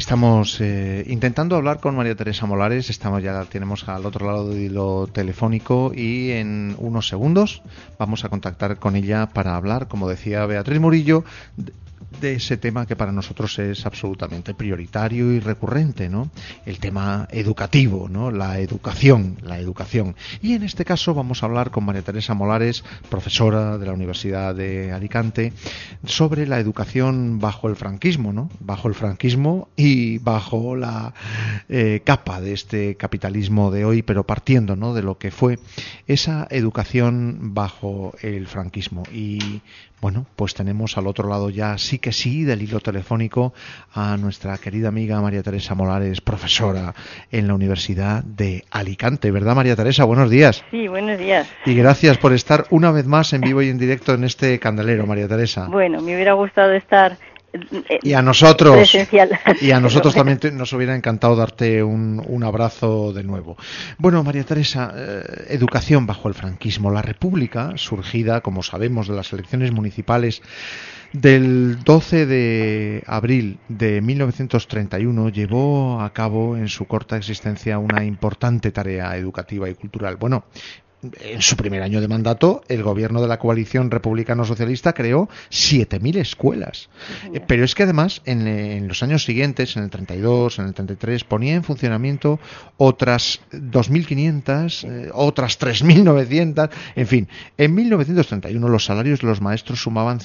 Estamos intentando hablar con María Teresa Molares. Ya la tenemos al otro lado del hilo telefónico y en unos segundos vamos a contactar con ella para hablar, como decía Beatriz Murillo, de ese tema que para nosotros es absolutamente prioritario y recurrente, ¿no? El tema educativo, ¿no? La educación. Y en este caso vamos a hablar con María Teresa Molares, profesora de la Universidad de Alicante, sobre la educación bajo el franquismo, ¿no? Bajo el franquismo y bajo la capa de este capitalismo de hoy, pero partiendo, ¿no?, de lo que fue esa educación bajo el franquismo. Y bueno, pues tenemos al otro lado ya sí que sí del hilo telefónico a nuestra querida amiga María Teresa Molares, profesora en la Universidad de Alicante, ¿verdad, María Teresa? Buenos días. Sí, buenos días. Y gracias por estar una vez más en vivo y en directo en este candelero, María Teresa. Bueno, me hubiera gustado estar y a nosotros presencial. Y a nosotros también nos hubiera encantado darte un abrazo de nuevo. Bueno, María Teresa, educación bajo el franquismo. La República, surgida, como sabemos, de las elecciones municipales del 12 de abril de 1931, llevó a cabo en su corta existencia una importante tarea educativa y cultural. Bueno, en su primer año de mandato, el gobierno de la coalición republicano-socialista creó 7.000 escuelas. Pero es que además, en los años siguientes, en el 32, en el 33, ponía en funcionamiento otras 2.500, otras 3.900, en fin. En 1931 los salarios de los maestros sumaban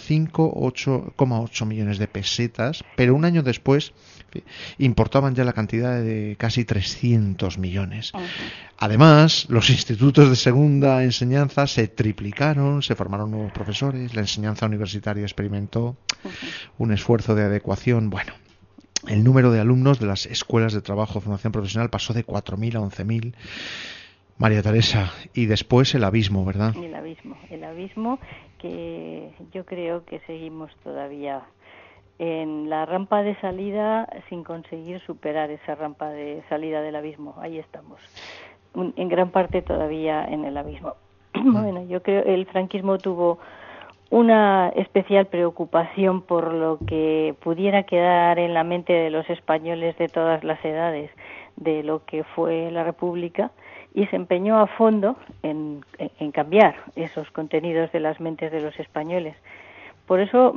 5,8 millones de pesetas, pero un año después importaban ya la cantidad de casi 300 millones. Además, los institutos de segunda enseñanza se triplicaron, se formaron nuevos profesores, la enseñanza universitaria experimentó un esfuerzo de adecuación. Bueno, el número de alumnos de las escuelas de trabajo de formación profesional pasó de 4.000 a 11.000. María Teresa, y después el abismo, ¿verdad? El abismo que yo creo que seguimos todavía en la rampa de salida sin conseguir superar esa rampa de salida del abismo. Ahí estamos, en gran parte todavía en el abismo. Bueno, yo creo que el franquismo tuvo una especial preocupación por lo que pudiera quedar en la mente de los españoles de todas las edades de lo que fue la República, y se empeñó a fondo en cambiar esos contenidos de las mentes de los españoles. Por eso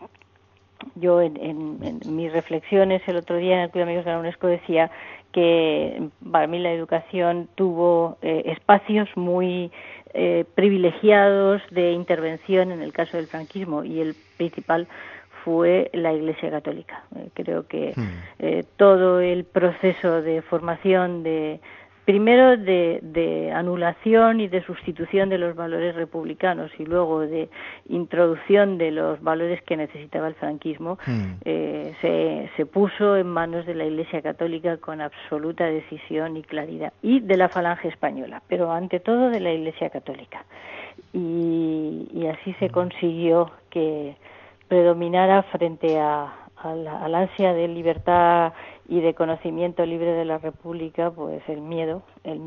yo en mis reflexiones el otro día en el Club de Amigos de la UNESCO decía que para mí la educación tuvo espacios muy privilegiados de intervención en el caso del franquismo, y el principal fue la Iglesia Católica. Creo que todo el proceso de formación primero de anulación y de sustitución de los valores republicanos y luego de introducción de los valores que necesitaba el franquismo, se puso en manos de la Iglesia Católica con absoluta decisión y claridad, y de la Falange Española, pero ante todo de la Iglesia Católica. Y así se consiguió que predominara frente al ansia de libertad y de conocimiento libre de la República, pues el miedo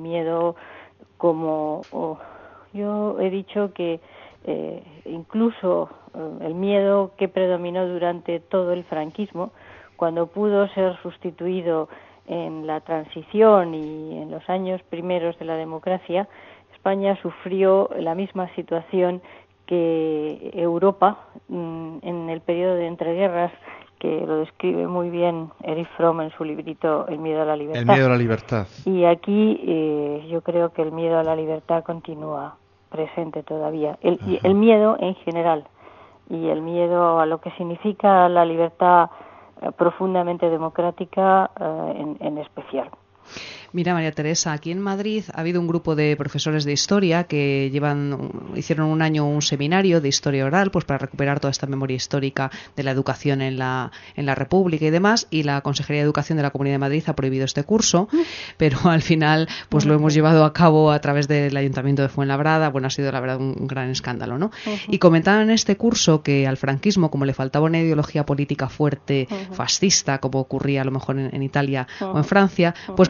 como yo he dicho que incluso el miedo que predominó durante todo el franquismo, cuando pudo ser sustituido en la transición y en los años primeros de la democracia, España sufrió la misma situación que Europa en el periodo de entreguerras, que lo describe muy bien Erich Fromm en su librito El miedo a la libertad. El miedo a la libertad. Y aquí yo creo que el miedo a la libertad continúa presente todavía. El miedo en general y el miedo a lo que significa la libertad profundamente democrática en especial. Mira, María Teresa, aquí en Madrid ha habido un grupo de profesores de historia que hicieron un año un seminario de historia oral, pues para recuperar toda esta memoria histórica de la educación en la República y demás, y la Consejería de Educación de la Comunidad de Madrid ha prohibido este curso, pero al final pues lo hemos llevado a cabo a través del Ayuntamiento de Fuenlabrada. Bueno, ha sido la verdad un gran escándalo, ¿no? Y comentaban en este curso que al franquismo, como le faltaba una ideología política fuerte, fascista, como ocurría a lo mejor en Italia o en Francia, pues que se sustituyó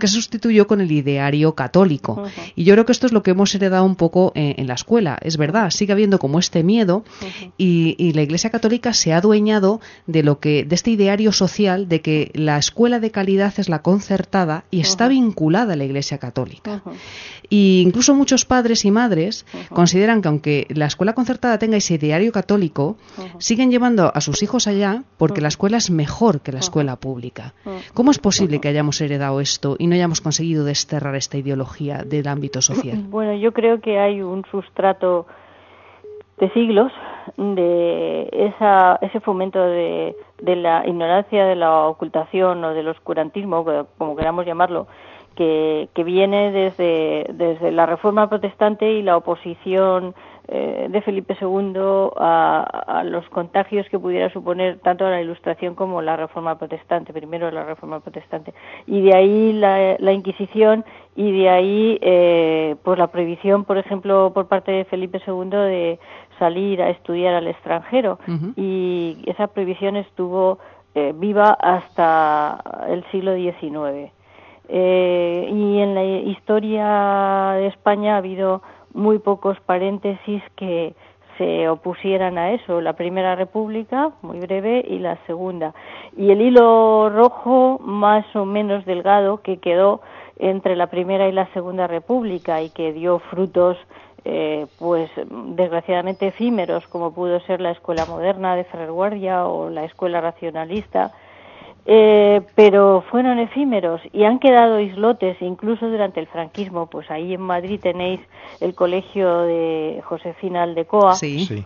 sustituyó con el ideario católico. Y yo creo que esto es lo que hemos heredado un poco en la escuela. Es verdad, sigue habiendo como este miedo y la Iglesia Católica se ha adueñado de este ideario social de que la escuela de calidad es la concertada y está vinculada a la Iglesia Católica. Y incluso muchos padres y madres consideran que aunque la escuela concertada tenga ese ideario católico, siguen llevando a sus hijos allá porque la escuela es mejor que la escuela pública. ¿Cómo es posible que hayamos heredado esto y no hayamos conseguido desterrar esta ideología del ámbito social? Bueno, yo creo que hay un sustrato de siglos de ese fomento de la ignorancia, de la ocultación o del oscurantismo, como queramos llamarlo, que viene desde la Reforma Protestante y la oposición de Felipe II a los contagios que pudiera suponer tanto la Ilustración como la Reforma Protestante, primero la Reforma Protestante, y de ahí la Inquisición, y de ahí pues la prohibición, por ejemplo, por parte de Felipe II de salir a estudiar al extranjero, y esa prohibición estuvo viva hasta el siglo XIX. Y en la historia de España ha habido muy pocos paréntesis que se opusieran a eso. La Primera República, muy breve, y la Segunda. Y el hilo rojo, más o menos delgado, que quedó entre la Primera y la Segunda República y que dio frutos pues desgraciadamente efímeros, como pudo ser la Escuela Moderna de Ferrer Guardia o la Escuela Racionalista, pero fueron efímeros y han quedado islotes, incluso durante el franquismo. Pues ahí en Madrid tenéis el colegio de Josefina Aldecoa, sí.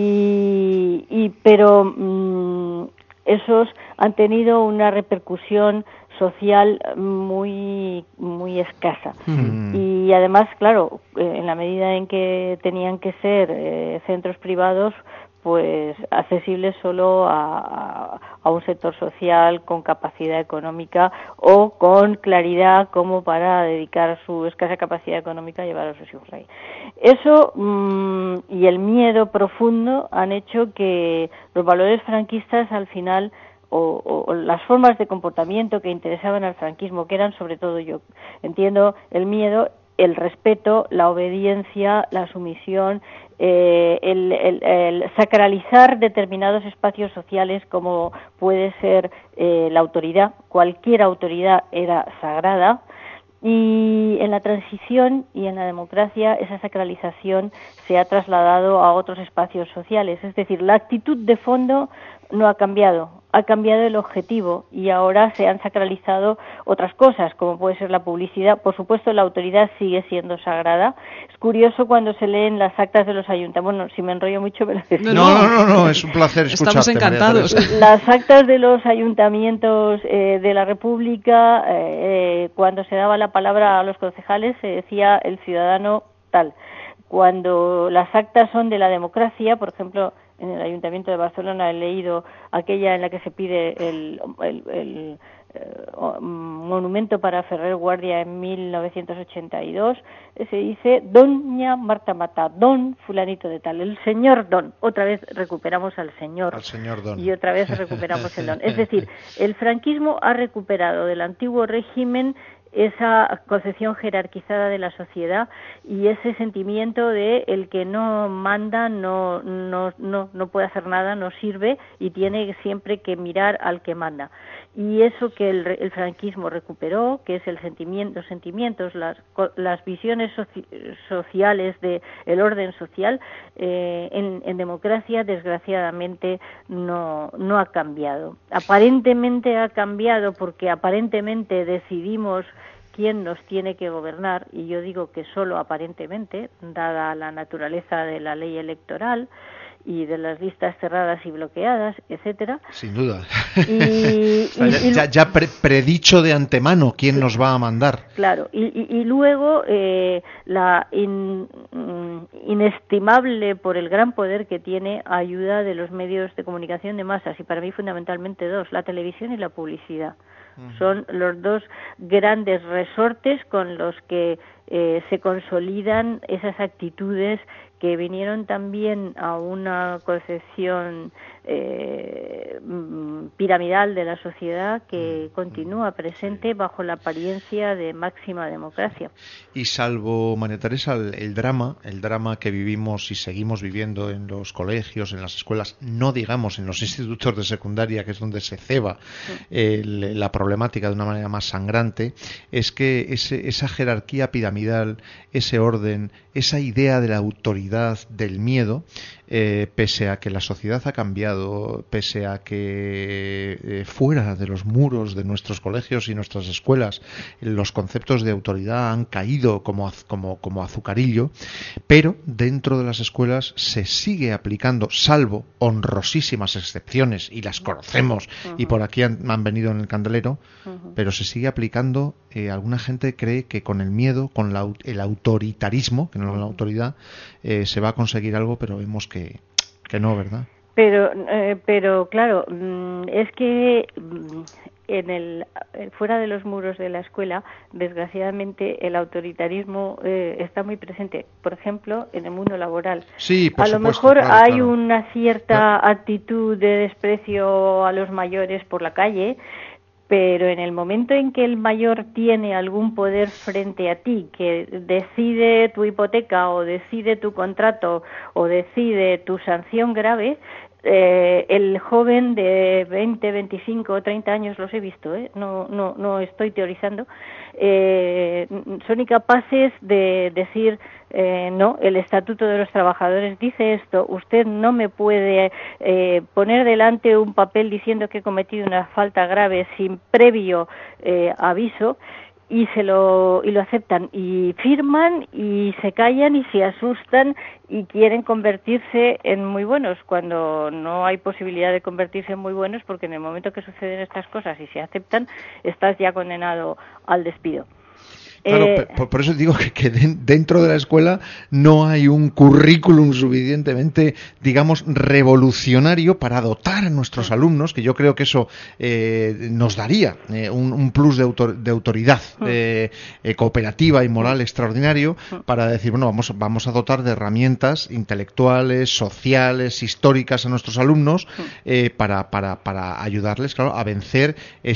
Pero esos han tenido una repercusión social muy escasa. Y además, claro, en la medida en que tenían que ser centros privados, pues accesibles solo a un sector social con capacidad económica o con claridad como para dedicar su escasa capacidad económica a llevar a sus hijos ahí. Eso y el miedo profundo han hecho que los valores franquistas al final o las formas de comportamiento que interesaban al franquismo, que eran sobre todo, yo entiendo, el miedo, el respeto, la obediencia, la sumisión, el sacralizar determinados espacios sociales como puede ser la autoridad. Cualquier autoridad era sagrada, y en la transición y en la democracia esa sacralización se ha trasladado a otros espacios sociales. Es decir, la actitud de fondo no ha cambiado el objetivo, y ahora se han sacralizado otras cosas, como puede ser la publicidad. Por supuesto, la autoridad sigue siendo sagrada. Es curioso cuando se leen las actas de los ayuntamientos. Bueno, si me enrollo mucho, me lo decís. No, es un placer escucharte. Estamos encantados. Las actas de los ayuntamientos de la República, cuando se daba la palabra a los concejales, se decía el ciudadano tal. Cuando las actas son de la democracia, por ejemplo, en el Ayuntamiento de Barcelona he leído aquella en la que se pide el monumento para Ferrer Guardia en 1982, se dice Doña Marta Mata, Don fulanito de tal, el señor Don. Otra vez recuperamos al señor Don. Y otra vez recuperamos el Don. Es decir, el franquismo ha recuperado del antiguo régimen esa concepción jerarquizada de la sociedad y ese sentimiento de el que no manda no puede hacer nada, no sirve y tiene siempre que mirar al que manda. Y eso que el franquismo recuperó, que es los sentimientos, las visiones sociales de el orden social, en democracia desgraciadamente no ha cambiado. Aparentemente ha cambiado porque aparentemente decidimos quién nos tiene que gobernar, y yo digo que solo aparentemente, dada la naturaleza de la ley electoral y de las listas cerradas y bloqueadas, etcétera. Sin duda. Ya predicho de antemano quién nos va a mandar. Claro, y luego la inestimable por el gran poder que tiene ayuda de los medios de comunicación de masas, y para mí fundamentalmente dos, la televisión y la publicidad. Son los dos grandes resortes con los que se consolidan esas actitudes que vinieron también a una concepción piramidal de la sociedad que continúa presente bajo la apariencia de máxima democracia. Y salvo, María Teresa, el drama que vivimos y seguimos viviendo en los colegios, en las escuelas, no digamos en los institutos de secundaria, que es donde se ceba la problemática de una manera más sangrante, es que esa jerarquía piramidal, ese orden, esa idea de la autoridad, del miedo, pese a que la sociedad ha cambiado, pese a que fuera de los muros de nuestros colegios y nuestras escuelas los conceptos de autoridad han caído como azucarillo, pero dentro de las escuelas se sigue aplicando, salvo honrosísimas excepciones, y las conocemos, y por aquí han venido en el candelero, pero se sigue aplicando. Alguna gente cree que con el miedo, con el autoritarismo, que no es la autoridad, se va a conseguir algo, pero vemos que no, ¿verdad? Pero claro, es que fuera de los muros de la escuela, desgraciadamente el autoritarismo está muy presente, por ejemplo, en el mundo laboral. Sí, por supuesto, lo mejor claro, hay claro. una cierta actitud de desprecio a los mayores por la calle, pero en el momento en que el mayor tiene algún poder frente a ti, que decide tu hipoteca o decide tu contrato o decide tu sanción grave, el joven de 20, 25 o 30 años, los he visto, no estoy teorizando, son incapaces de decir no, el Estatuto de los Trabajadores dice esto, usted no me puede poner delante un papel diciendo que he cometido una falta grave sin previo aviso, y lo aceptan y firman y se callan y se asustan y quieren convertirse en muy buenos cuando no hay posibilidad de convertirse en muy buenos, porque en el momento que suceden estas cosas y se aceptan, estás ya condenado al despido. Claro, por eso digo que dentro de la escuela no hay un currículum suficientemente, digamos, revolucionario para dotar a nuestros alumnos, que yo creo que eso nos daría un plus de autoridad cooperativa y moral extraordinario, para decir, bueno, vamos a dotar de herramientas intelectuales, sociales, históricas a nuestros alumnos, para ayudarles, claro, a vencer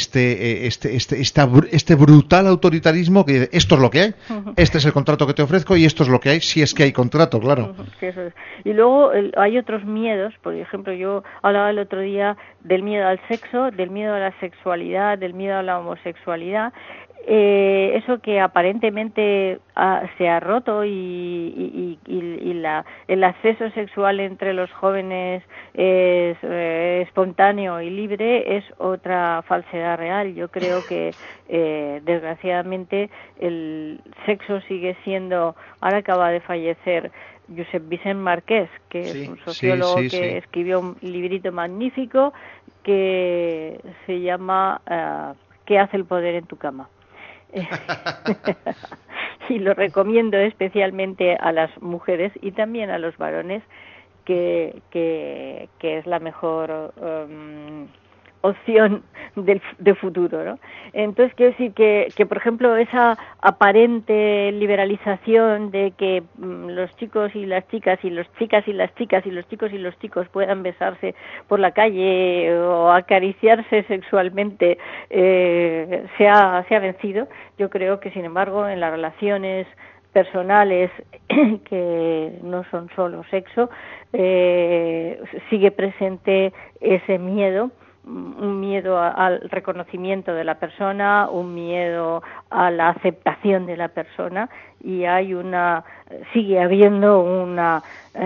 este brutal autoritarismo que esto es lo que hay, este es el contrato que te ofrezco y esto es lo que hay, si es que hay contrato, claro. Eso es. Y luego hay otros miedos, por ejemplo, yo hablaba el otro día del miedo al sexo, del miedo a la sexualidad, del miedo a la homosexualidad, eso que aparentemente se ha roto y el acceso sexual entre los jóvenes es espontáneo y libre, es otra falsedad real. Yo creo que desgraciadamente el sexo sigue siendo, ahora acaba de fallecer Josep Vicent Marqués, que es un sociólogo que escribió un librito magnífico que se llama ¿Qué hace el poder en tu cama? Y lo recomiendo especialmente a las mujeres y también a los varones, que es la mejor opción de futuro, ¿no? Entonces quiero decir que por ejemplo esa aparente liberalización de que los chicos y las chicas y las chicas y las chicas y los chicos y los chicos puedan besarse por la calle o acariciarse sexualmente se ha vencido. Yo creo que sin embargo en las relaciones personales que no son solo sexo sigue presente ese miedo, un miedo al reconocimiento de la persona, un miedo a la aceptación de la persona, y sigue habiendo una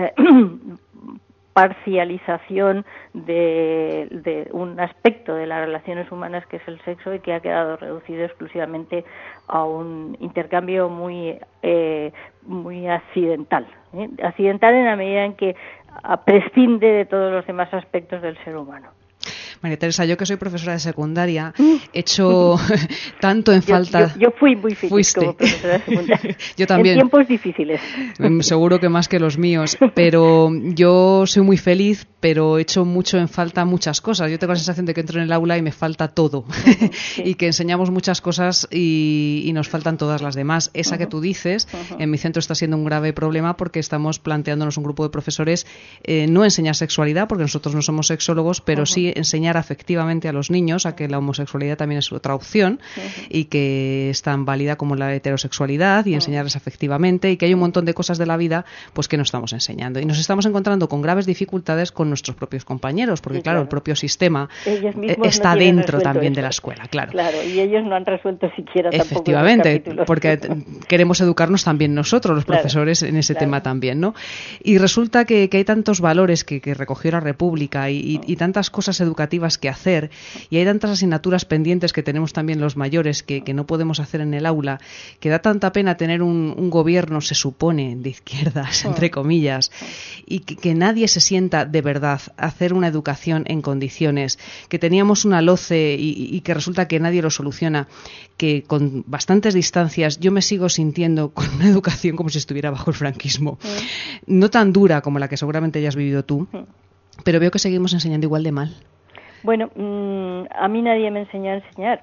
parcialización de un aspecto de las relaciones humanas que es el sexo, y que ha quedado reducido exclusivamente a un intercambio muy accidental en la medida en que prescinde de todos los demás aspectos del ser humano. María Teresa, yo que soy profesora de secundaria, he hecho tanto en falta... Yo fui muy feliz como profesora de secundaria. Yo también. En tiempos difíciles. Seguro que más que los míos. Pero yo soy muy feliz, pero he hecho mucho en falta muchas cosas. Yo tengo la sensación de que entro en el aula y me falta todo. Sí. Y que enseñamos muchas cosas y nos faltan todas las demás. Esa que tú dices, en mi centro está siendo un grave problema porque estamos planteándonos un grupo de profesores no enseñar sexualidad, porque nosotros no somos sexólogos, pero sí enseñar afectivamente a los niños a que la homosexualidad también es otra opción y que es tan válida como la heterosexualidad y enseñarles afectivamente, y que hay un montón de cosas de la vida pues que no estamos enseñando. Y nos estamos encontrando con graves dificultades con nuestros propios compañeros, porque claro, el propio sistema está dentro también de la escuela, claro. Claro, y ellos no han resuelto siquiera tampoco. Efectivamente, porque queremos educarnos también nosotros, los profesores, en ese tema también, ¿no? Y resulta que hay tantos valores que recogió la República y tantas cosas educativas que hacer, y hay tantas asignaturas pendientes que tenemos también los mayores que no podemos hacer en el aula, que da tanta pena tener un gobierno, se supone, de izquierdas, entre comillas, y que nadie se sienta de verdad a hacer una educación en condiciones, que teníamos una LOCE y que resulta que nadie lo soluciona, que con bastantes distancias yo me sigo sintiendo con una educación como si estuviera bajo el franquismo, no tan dura como la que seguramente hayas vivido tú, pero veo que seguimos enseñando igual de mal. Bueno, a mí nadie me enseñó a enseñar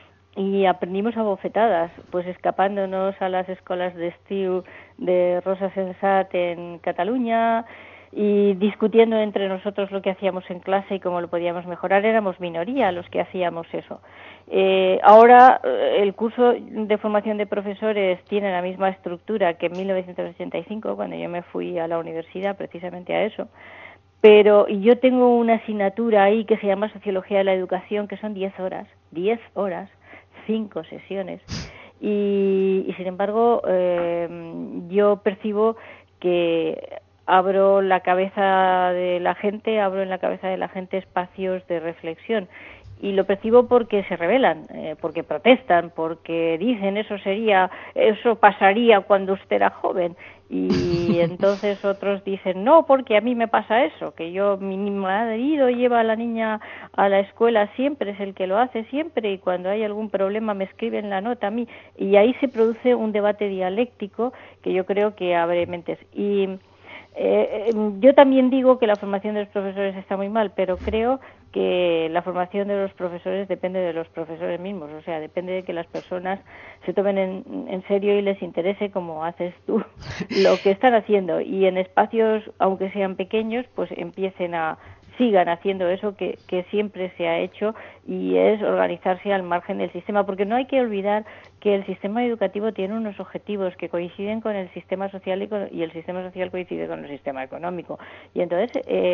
y aprendimos a bofetadas, pues escapándonos a las escuelas de estiu de Rosa Sensat en Cataluña y discutiendo entre nosotros lo que hacíamos en clase y cómo lo podíamos mejorar. Éramos minoría los que hacíamos eso. Ahora el curso de formación de profesores tiene la misma estructura que en 1985, cuando yo me fui a la universidad precisamente a eso. Pero yo tengo una asignatura ahí que se llama Sociología de la Educación, que son 10 horas, 5 sesiones. Y sin embargo, yo percibo que abro en la cabeza de la gente espacios de reflexión. Y lo percibo porque se rebelan, porque protestan, porque dicen eso pasaría cuando usted era joven. Y entonces otros dicen, no, porque a mí me pasa eso, que mi marido lleva a la niña a la escuela siempre, es el que lo hace siempre, y cuando hay algún problema me escriben la nota a mí. Y ahí se produce un debate dialéctico que yo creo que abre mentes. Y yo también digo que la formación de los profesores está muy mal, pero creo que la formación de los profesores depende de los profesores mismos, o sea, depende de que las personas se tomen en serio y les interese, como haces tú, lo que están haciendo, y en espacios, aunque sean pequeños, pues sigan haciendo eso que siempre se ha hecho, y es organizarse al margen del sistema, porque no hay que olvidar que el sistema educativo tiene unos objetivos que coinciden con el sistema social y el sistema social coincide con el sistema económico. Y entonces,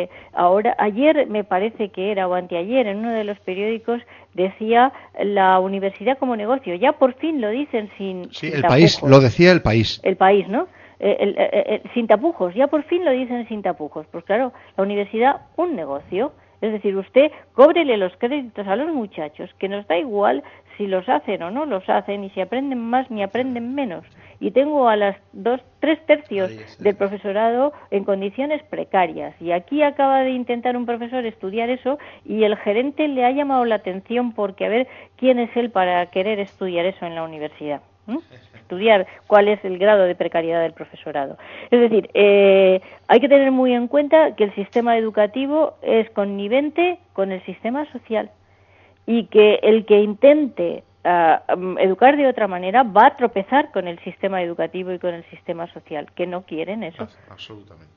ayer me parece que era, o anteayer, en uno de los periódicos decía la universidad como negocio. Ya por fin lo dicen sin el País, lo decía El País. El País, ¿no? Sin tapujos, ya por fin lo dicen sin tapujos. Pues claro, la universidad, un negocio. Es decir, usted cóbrele los créditos a los muchachos, que nos da igual si los hacen o no los hacen, y si aprenden más ni aprenden menos. Y tengo a las 3 tercios del profesorado en condiciones precarias. Y aquí acaba de intentar un profesor estudiar eso, y el gerente le ha llamado la atención porque a ver quién es él para querer estudiar eso en la universidad. Estudiar cuál es el grado de precariedad del profesorado. Es decir, hay que tener muy en cuenta que el sistema educativo es connivente con el sistema social, y que el que intente educar de otra manera va a tropezar con el sistema educativo y con el sistema social, que no quieren eso. Absolutamente.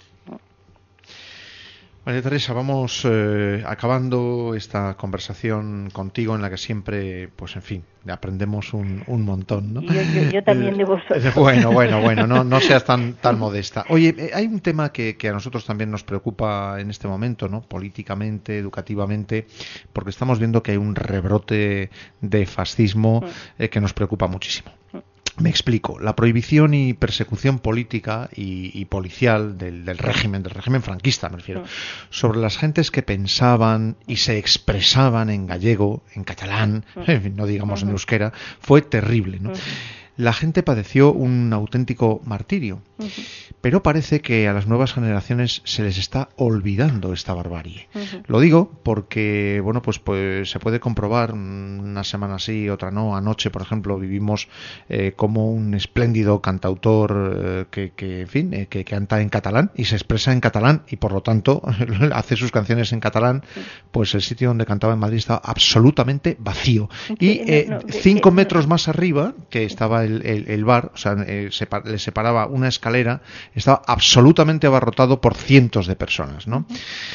María Teresa, vamos acabando esta conversación contigo, en la que siempre, pues en fin, aprendemos un montón, ¿no? Yo también de vosotros. Bueno, no seas tan modesta. Oye, hay un tema que a nosotros también nos preocupa en este momento, ¿no? Políticamente, educativamente, porque estamos viendo que hay un rebrote de fascismo que nos preocupa muchísimo. Me explico. La prohibición y persecución política y policial del régimen franquista, me refiero, sobre las gentes que pensaban y se expresaban en gallego, en catalán, no digamos en euskera, fue terrible, ¿no? la gente padeció un auténtico martirio. Uh-huh. Pero parece que a las nuevas generaciones se les está olvidando esta barbarie. Uh-huh. Lo digo porque, bueno, pues se puede comprobar una semana sí, otra no. Anoche, por ejemplo, vivimos como un espléndido cantautor que en fin, que canta en catalán y se expresa en catalán y por lo tanto hace sus canciones en catalán. Pues el sitio donde cantaba en Madrid estaba absolutamente vacío. Y 5 metros más arriba, que estaba el bar, o sea, le separaba una escalera, estaba absolutamente abarrotado por cientos de personas, ¿no?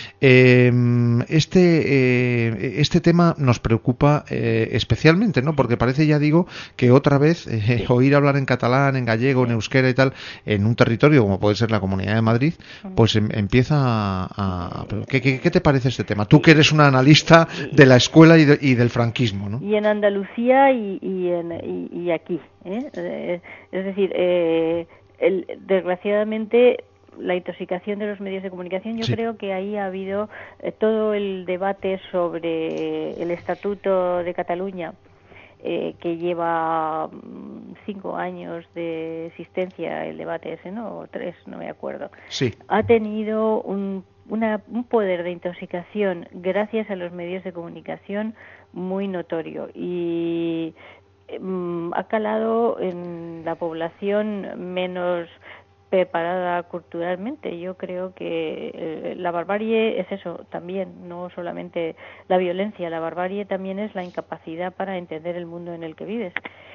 Este tema nos preocupa especialmente, ¿no? Porque parece, ya digo, que otra vez oír hablar en catalán, en gallego, en euskera y tal, en un territorio como puede ser la Comunidad de Madrid, pues empieza a... ¿Qué te parece este tema? Tú que eres una analista de la escuela y del franquismo, ¿no? Y en Andalucía y aquí, ¿eh? Es decir, desgraciadamente la intoxicación de los medios de comunicación, yo creo que ahí ha habido todo el debate sobre el Estatuto de Cataluña, que lleva 5 años de existencia, el debate ese, ¿no? O 3, no me acuerdo. Sí. Ha tenido un poder de intoxicación gracias a los medios de comunicación muy notorio y ha calado en la población menos preparada culturalmente. Yo creo que la barbarie es eso también, no solamente la violencia, la barbarie también es la incapacidad para entender el mundo en el que vives.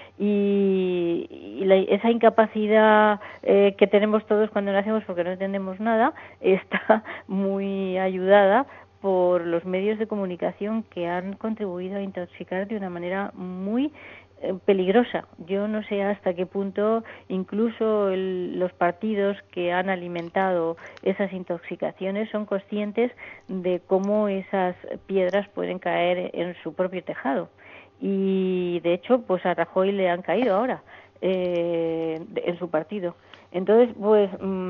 Y esa incapacidad que tenemos todos cuando nacemos porque no entendemos nada está muy ayudada por los medios de comunicación que han contribuido a intoxicar de una manera muy peligrosa. Yo no sé hasta qué punto incluso los partidos que han alimentado esas intoxicaciones son conscientes de cómo esas piedras pueden caer en su propio tejado. Y de hecho, pues a Rajoy le han caído ahora en su partido. Entonces, pues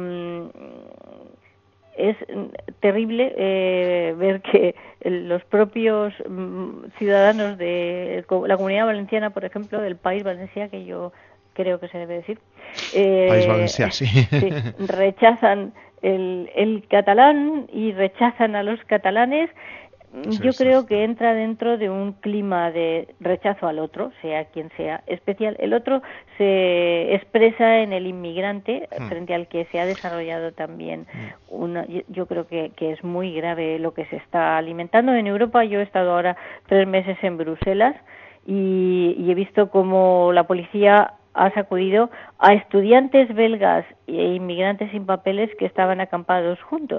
es terrible ver que los propios ciudadanos de la Comunidad Valenciana, por ejemplo, del País Valencià, que yo creo que se debe decir, País Valencià, sí, rechazan el catalán y rechazan a los catalanes. Yo creo que entra dentro de un clima de rechazo al otro, sea quien sea, especial. El otro se expresa en el inmigrante, frente al que se ha desarrollado también yo creo que es muy grave lo que se está alimentando. En Europa yo he estado ahora 3 meses en Bruselas y he visto cómo la policía ha sacudido a estudiantes belgas e inmigrantes sin papeles que estaban acampados juntos.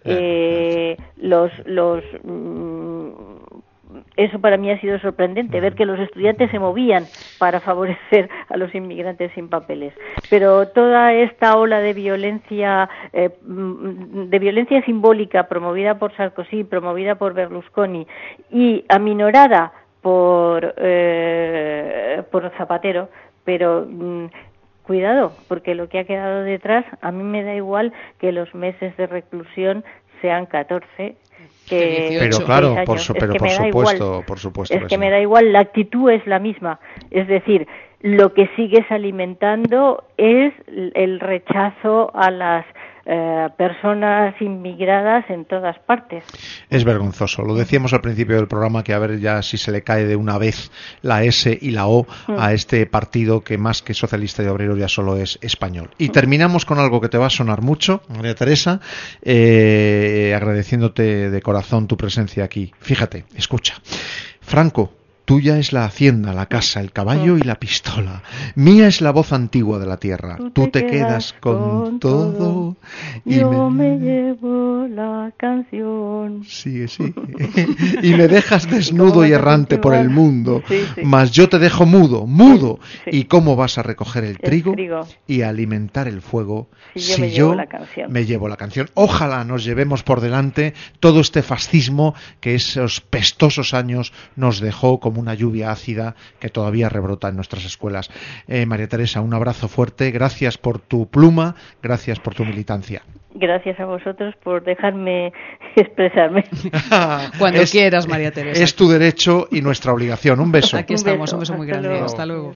Eso para mí ha sido sorprendente, ver que los estudiantes se movían para favorecer a los inmigrantes sin papeles. Pero toda esta ola de violencia simbólica promovida por Sarkozy, promovida por Berlusconi y aminorada por Zapatero, pero cuidado, porque lo que ha quedado detrás, a mí me da igual que los meses de reclusión sean 14, que pero claro, por supuesto. Es que me da igual, la actitud es la misma. Es decir, lo que sigues alimentando es el rechazo a las personas inmigradas en todas partes. Es vergonzoso. Lo decíamos al principio del programa, que a ver ya si se le cae de una vez la S y la O a este partido que más que socialista y obrero ya solo es español. Y terminamos con algo que te va a sonar mucho, María Teresa, agradeciéndote de corazón tu presencia aquí. Fíjate, escucha. Franco: tuya es la hacienda, la casa, el caballo y la pistola. Mía es la voz antigua de la tierra. Tú te quedas con todo. Yo me llevo la canción. Sí. Y me dejas desnudo y errante por el mundo. Sí. Mas yo te dejo mudo. Sí. ¿Y cómo vas a recoger el trigo y a alimentar el fuego si yo me llevo la canción? Ojalá nos llevemos por delante todo este fascismo que esos pestosos años nos dejó como una lluvia ácida que todavía rebrota en nuestras escuelas. María Teresa, un abrazo fuerte, gracias por tu pluma, gracias por tu militancia. Gracias a vosotros por dejarme expresarme. Cuando quieras, María Teresa. Es tu derecho y nuestra obligación. Un beso. Aquí estamos, un beso muy grande. Hasta luego.